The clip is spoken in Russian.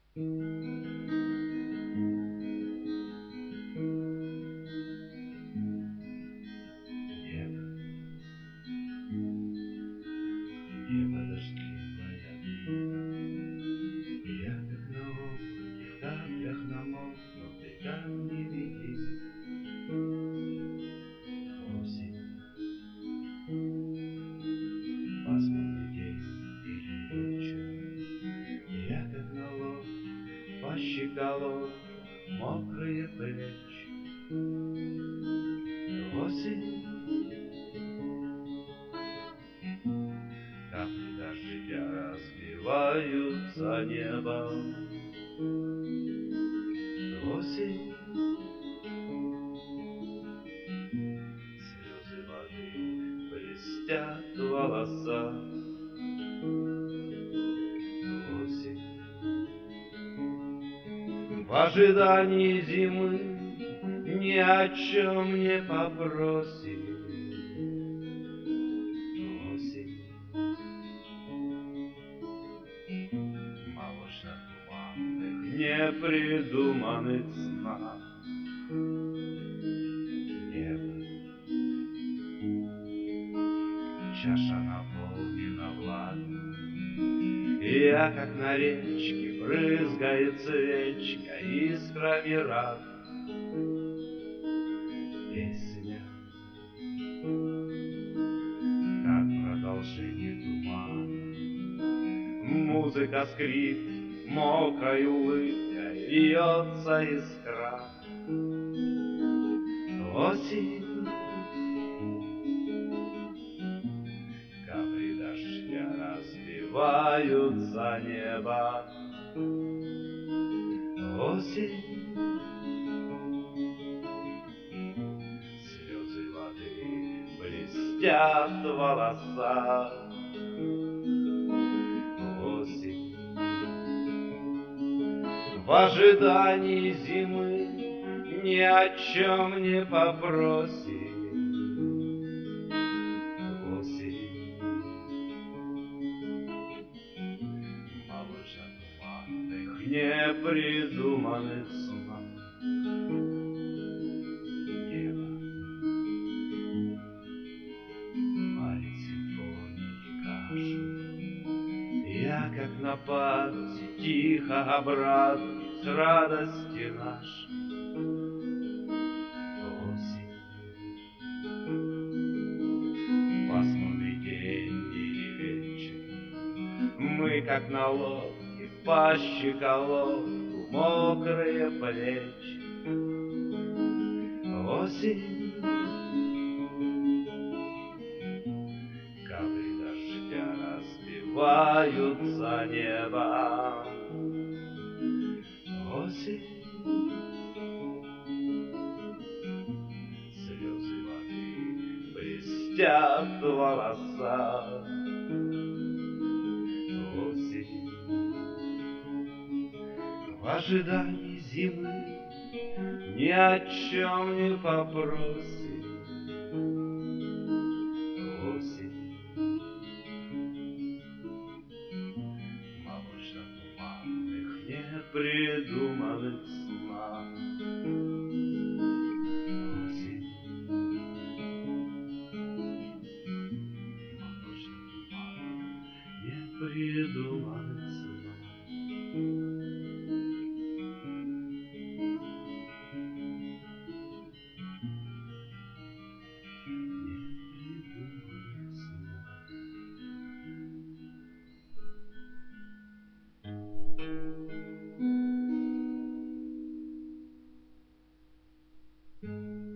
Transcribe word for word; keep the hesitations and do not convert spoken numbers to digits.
Небо, небо дождливое, я как на облаке, в каплях намокну, ты как не види. Осень, пасмурный день или вечер, я как на лодке, по щиколотке, мокрые плечи. Осень, капли дождя разбиваются небом. Осень, слезы воды блестят в волосах. Осень, в ожидании зимы ни о чем не попросит. Осень, молочно-туманных непридуманных снах. Небо, чаша наполнена влагой, и я, как на речке, брызгает свечка искрами рак. Песня, как продолжение тумана, музыка скрипки, мокрой улыбкой льется из крана. Осень, капли дождя разбиваются небо. Осень, слезы воды блестят в волосах. Осень, в ожидании зимы ни о чем не попросит. Осень, молочно-туманных непридуманных снах. Небо, валит симфонии кашу, я, как на парусе, тихо обрадуюсь радости нашей. Осень, пасмурный день или вечер, мы, как на лодке, по щиколотку, мокрые плечи. Осень, капли дождя разбиваются небом. Осень, слезы воды блестят в волосах. Осень, в ожидании зимы ни о чем не попросит. Осень, молочно-туманных непридуманных снах. Осень, молочно-туманных непридуманных снах. Непридуманных снах.